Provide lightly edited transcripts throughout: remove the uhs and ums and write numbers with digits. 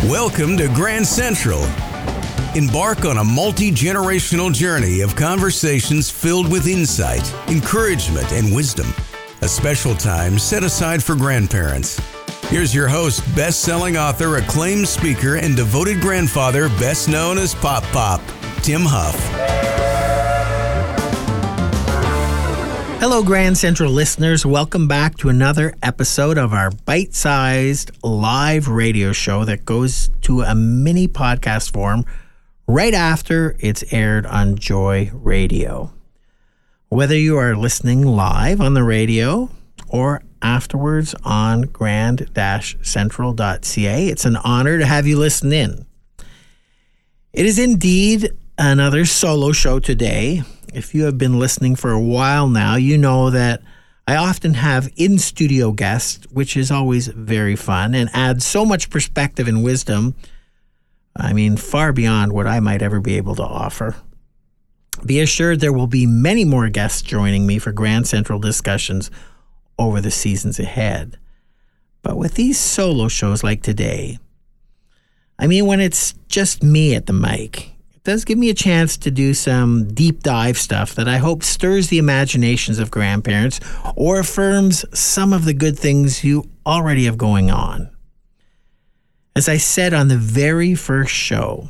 Welcome to Grand Central. Embark on a multi-generational journey of conversations filled with insight, encouragement, and wisdom. A special time set aside for grandparents. Here's your host, best-selling author, acclaimed speaker, and devoted grandfather, best known as Pop Pop, Tim Huff. Hello, Grand Central listeners. Welcome back to another episode of our bite-sized live radio show that goes to a mini podcast form right after it's aired on Joy Radio. Whether you are listening live on the radio or afterwards on grand-central.ca, it's an honor to have you listen in. It is indeed another solo show today. If you have been listening for a while now, you know that I often have in-studio guests, which is always very fun and adds so much perspective and wisdom. I mean, far beyond what I might ever be able to offer. Be assured there will be many more guests joining me for Grand Central discussions over the seasons ahead. But with these solo shows like today, I mean, when it's just me at the mic, does give me a chance to do some deep dive stuff that I hope stirs the imaginations of grandparents or affirms some of the good things you already have going on. As I said on the very first show,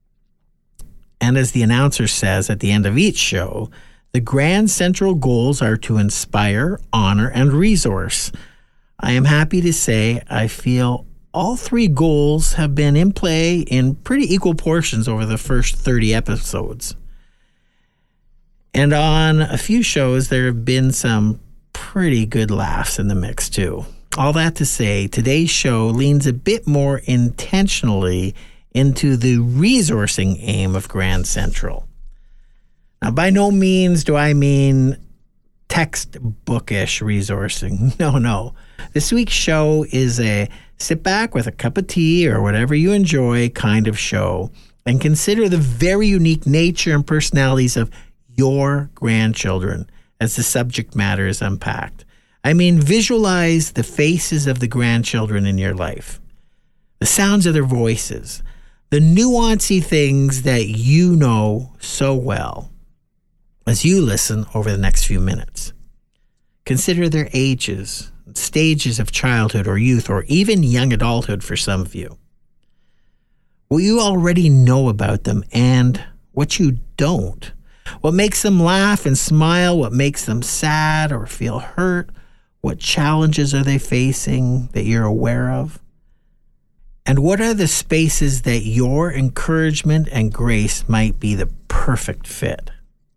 and as the announcer says at the end of each show, the Grand Central goals are to inspire, honor, and resource. I am happy to say I feel all three goals have been in play in pretty equal portions over the first 30 episodes. And on a few shows, there have been some pretty good laughs in the mix too. All that to say, today's show leans a bit more intentionally into the resourcing aim of Grand Central. Now, by no means do I mean textbookish resourcing. No. This week's show is a sit back with a cup of tea or whatever you enjoy kind of show and consider the very unique nature and personalities of your grandchildren as the subject matter is unpacked. I mean, visualize the faces of the grandchildren in your life, the sounds of their voices, the nuancy things that you know so well as you listen over the next few minutes. Consider their ages, stages of childhood or youth, or even young adulthood for some of you. What you already know about them and what you don't. What makes them laugh and smile, what makes them sad or feel hurt, what challenges are they facing that you're aware of? And what are the spaces that your encouragement and grace might be the perfect fit?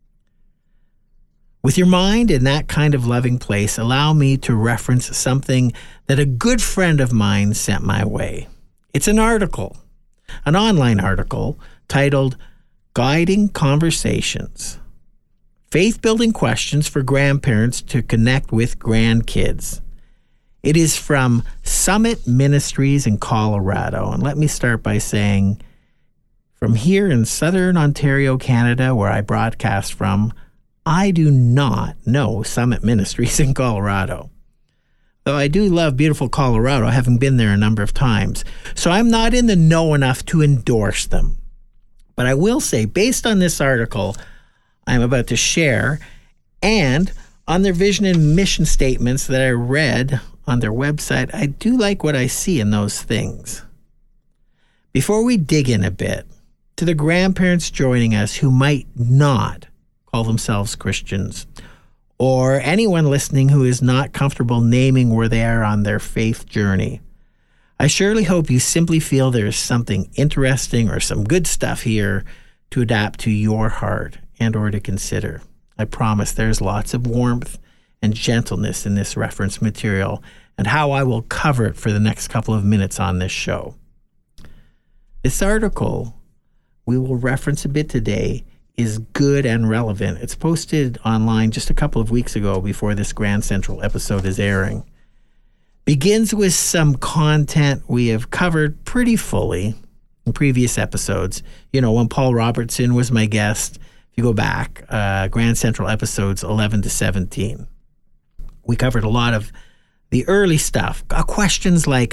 With your mind in that kind of loving place, allow me to reference something that a good friend of mine sent my way. It's an article, an online article titled Guiding Conversations, Faith-Building Questions for Grandparents to Connect with Grandkids. It is from Summit Ministries in Colorado. And let me start by saying, from here in Southern Ontario, Canada, where I broadcast from, I do not know Summit Ministries in Colorado. Though I do love beautiful Colorado, having been there a number of times. So I'm not in the know enough to endorse them. But I will say, based on this article I'm about to share, and on their vision and mission statements that I read on their website, I do like what I see in those things. Before we dig in a bit, to the grandparents joining us who might not call themselves Christians, or anyone listening who is not comfortable naming where they are on their faith journey, I surely hope you simply feel there is something interesting or some good stuff here to adapt to your heart and or to consider. I promise there's lots of warmth and gentleness in this reference material and how I will cover it for the next couple of minutes on this show. This article we will reference a bit today is good and relevant. It's posted online just a couple of weeks ago before this Grand Central episode is airing. Begins with some content we have covered pretty fully in previous episodes. You know, when Paul Robertson was my guest, if you go back, Grand Central episodes 11 to 17. We covered a lot of the early stuff. Questions like,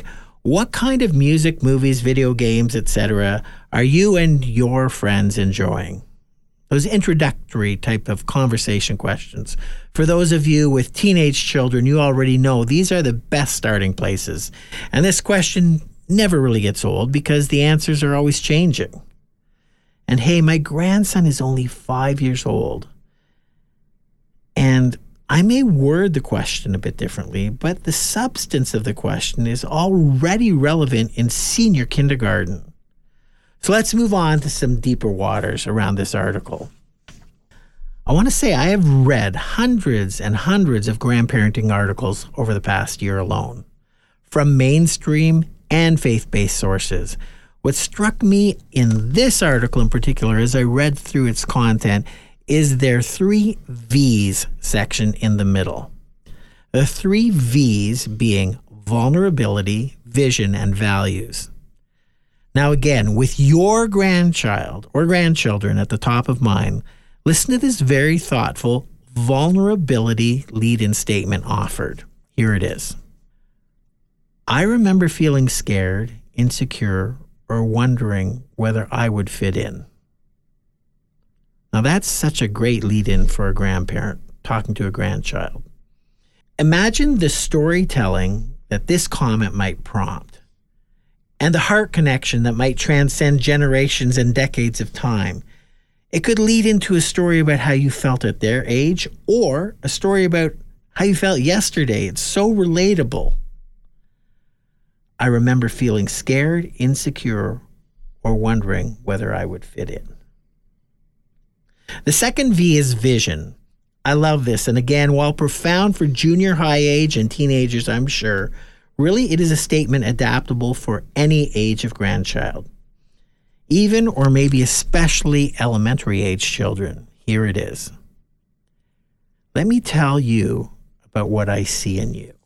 What kind of music, movies, video games, etc. are you and your friends enjoying? Those introductory type of conversation questions. For those of you with teenage children, you already know these are the best starting places. And this question never really gets old because the answers are always changing. And hey, my grandson is only 5 years old. And I may word the question a bit differently, but the substance of the question is already relevant in senior kindergarten. So let's move on to some deeper waters around this article. I want to say I have read hundreds and hundreds of grandparenting articles over the past year alone, from mainstream and faith-based sources. What struck me in this article in particular as I read through its content is their 3 V's section in the middle. The 3 V's being vulnerability, vision, and values. Now again, with your grandchild or grandchildren at the top of mind, listen to this very thoughtful vulnerability lead-in statement offered. Here it is. I remember feeling scared, insecure, or wondering whether I would fit in. Now that's such a great lead-in for a grandparent talking to a grandchild. Imagine the storytelling that this comment might prompt, and the heart connection that might transcend generations and decades of time. It could lead into a story about how you felt at their age, or a story about how you felt yesterday. It's so relatable. I remember feeling scared, insecure, or wondering whether I would fit in. The second V is vision. I love this. And again, while profound for junior high age and teenagers, I'm sure, really it is a statement adaptable for any age of grandchild. Even or maybe especially elementary age children. Here it is. Let me tell you about what I see in you.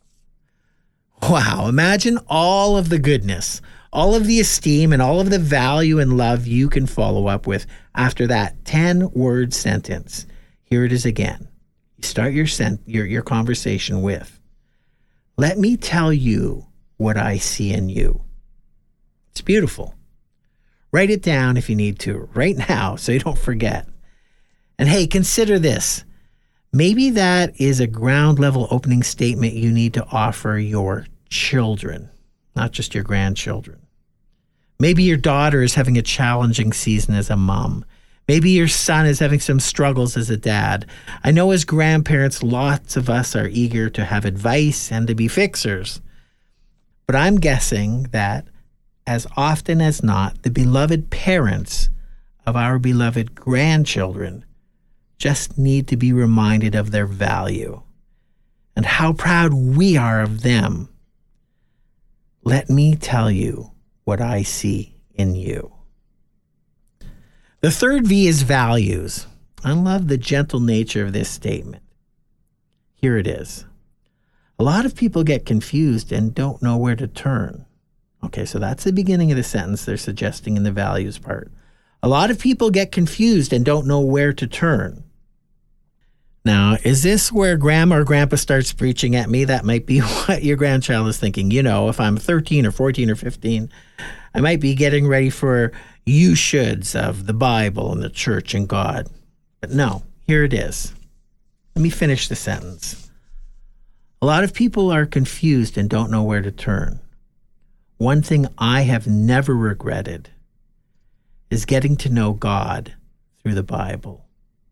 Wow, imagine all of the goodness, all of the esteem, and all of the value and love you can follow up with after that 10-word sentence. Here it is again. You start your conversation with, let me tell you what I see in you. It's beautiful. Write it down if you need to, right now, so you don't forget. And hey, consider this. Maybe that is a ground level opening statement you need to offer your children, not just your grandchildren. Maybe your daughter is having a challenging season as a mom. Maybe your son is having some struggles as a dad. I know as grandparents, lots of us are eager to have advice and to be fixers. But I'm guessing that as often as not, the beloved parents of our beloved grandchildren just need to be reminded of their value and how proud we are of them. Let me tell you what I see in you. The third V is values. I love the gentle nature of this statement. Here it is. A lot of people get confused and don't know where to turn. Okay, so that's the beginning of the sentence they're suggesting in the values part. A lot of people get confused and don't know where to turn. Now, is this where grandma or grandpa starts preaching at me? That might be what your grandchild is thinking. You know, if I'm 13 or 14 or 15, I might be getting ready for you shoulds of the Bible and the church and God. But no, here it is. Let me finish the sentence. A lot of people are confused and don't know where to turn. One thing I have never regretted is getting to know God through the Bible.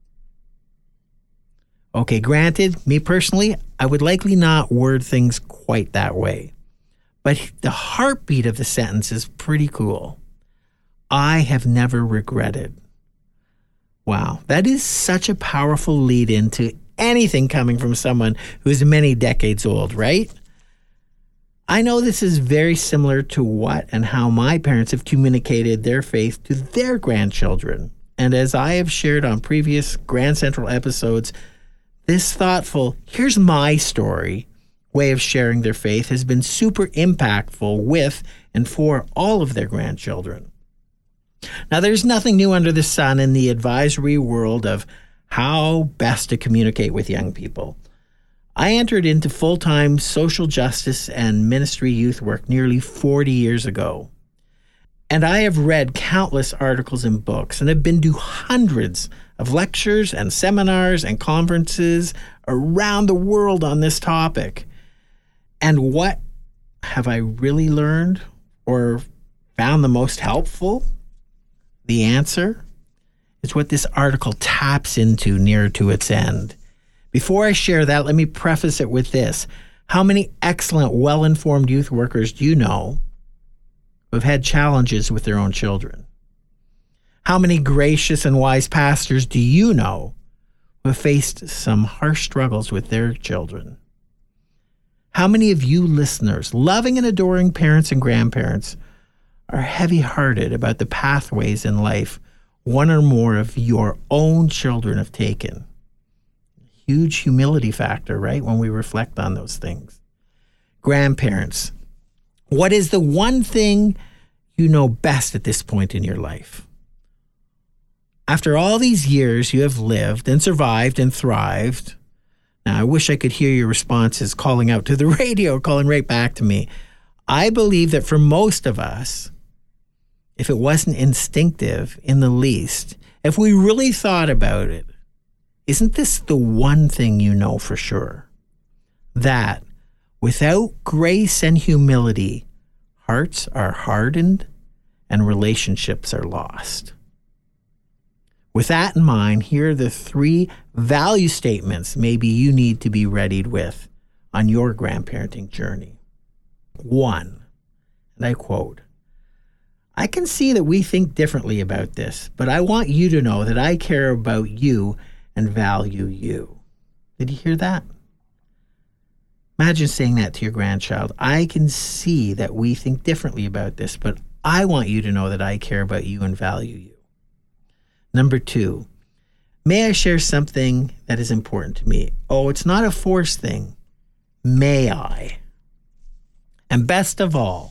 Okay, granted, me personally, I would likely not word things quite that way. But the heartbeat of the sentence is pretty cool. I have never regretted. Wow, that is such a powerful lead into anything coming from someone who is many decades old, right? I know this is very similar to what and how my parents have communicated their faith to their grandchildren. And as I have shared on previous Grand Central episodes, this thoughtful, here's my story way of sharing their faith has been super impactful with and for all of their grandchildren. Now, there's nothing new under the sun in the advisory world of how best to communicate with young people. I entered into full-time social justice and ministry youth work nearly 40 years ago. And I have read countless articles and books and have been to hundreds of lectures and seminars and conferences around the world on this topic. And what have I really learned or found the most helpful? The answer is what this article taps into near to its end. Before I share that, let me preface it with this. How many excellent, well-informed youth workers do you know who have had challenges with their own children? How many gracious and wise pastors do you know who have faced some harsh struggles with their children? How many of you listeners, loving and adoring parents and grandparents, are heavy-hearted about the pathways in life one or more of your own children have taken? Huge humility factor, right, when we reflect on those things. Grandparents, what is the one thing you know best at this point in your life? After all these years you have lived and survived and thrived. Now, I wish I could hear your responses calling out to the radio, calling right back to me. I believe that for most of us, if it wasn't instinctive in the least, if we really thought about it, isn't this the one thing you know for sure? That without grace and humility, hearts are hardened and relationships are lost. With that in mind, here are the 3 value statements maybe you need to be readied with on your grandparenting journey. 1, and I quote, "I can see that we think differently about this, but I want you to know that I care about you and value you." Did you hear that? Imagine saying that to your grandchild. I can see that we think differently about this, but I want you to know that I care about you and value you. Number 2, may I share something that is important to me? Oh, it's not a force thing. May I? And best of all,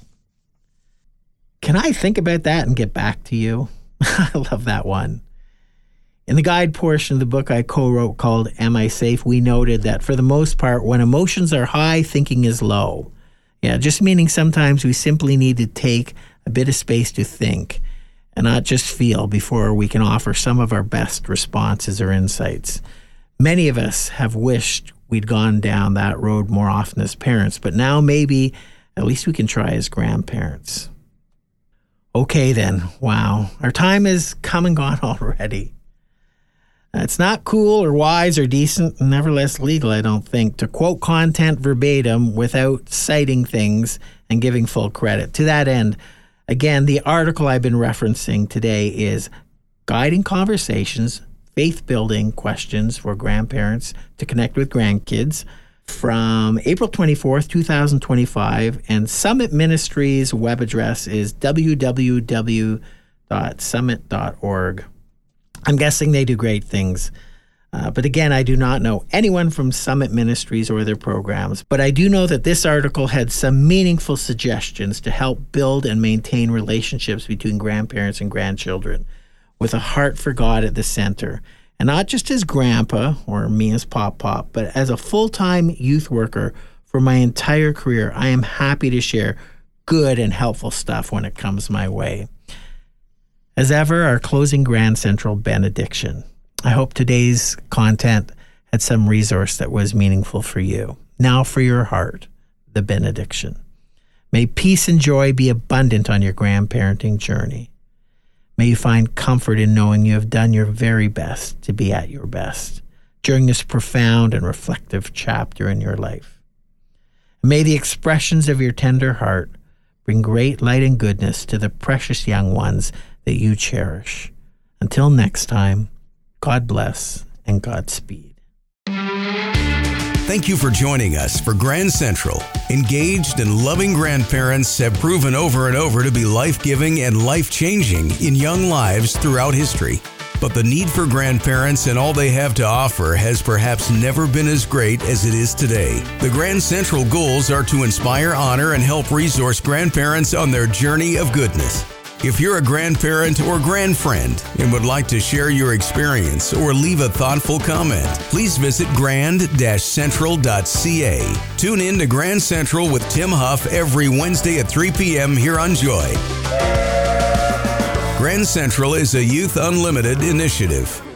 can I think about that and get back to you? I love that one. In the guide portion of the book I co-wrote called Am I Safe?, we noted that for the most part, when emotions are high, thinking is low. Yeah, just meaning sometimes we simply need to take a bit of space to think and not just feel before we can offer some of our best responses or insights. Many of us have wished we'd gone down that road more often as parents, but now maybe at least we can try as grandparents. Okay then, wow, our time has come and gone already. It's not cool or wise or decent, and nevertheless legal, I don't think, to quote content verbatim without citing things and giving full credit. To that end, again, the article I've been referencing today is Guiding Conversations, Faith-Building Questions for Grandparents to Connect with Grandkids from April 24th, 2025, and Summit Ministries' web address is www.summit.org. I'm guessing they do great things. But again, I do not know anyone from Summit Ministries or their programs, but I do know that this article had some meaningful suggestions to help build and maintain relationships between grandparents and grandchildren with a heart for God at the center. And not just as grandpa or me as Pop, but as a full-time youth worker for my entire career, I am happy to share good and helpful stuff when it comes my way. As ever, our closing Grand Central benediction. I hope today's content had some resource that was meaningful for you. Now for your heart, the benediction. May peace and joy be abundant on your grandparenting journey. May you find comfort in knowing you have done your very best to be at your best during this profound and reflective chapter in your life. May the expressions of your tender heart bring great light and goodness to the precious young ones that you cherish. Until next time, God bless and Godspeed. Thank you for joining us for Grand Central. Engaged and loving grandparents have proven over and over to be life-giving and life-changing in young lives throughout history. But the need for grandparents and all they have to offer has perhaps never been as great as it is today. The Grand Central goals are to inspire, honor, and help resource grandparents on their journey of goodness. If you're a grandparent or grandfriend and would like to share your experience or leave a thoughtful comment, please visit grand-central.ca. Tune in to Grand Central with Tim Huff every Wednesday at 3 p.m. here on Joy. Grand Central is a Youth Unlimited initiative.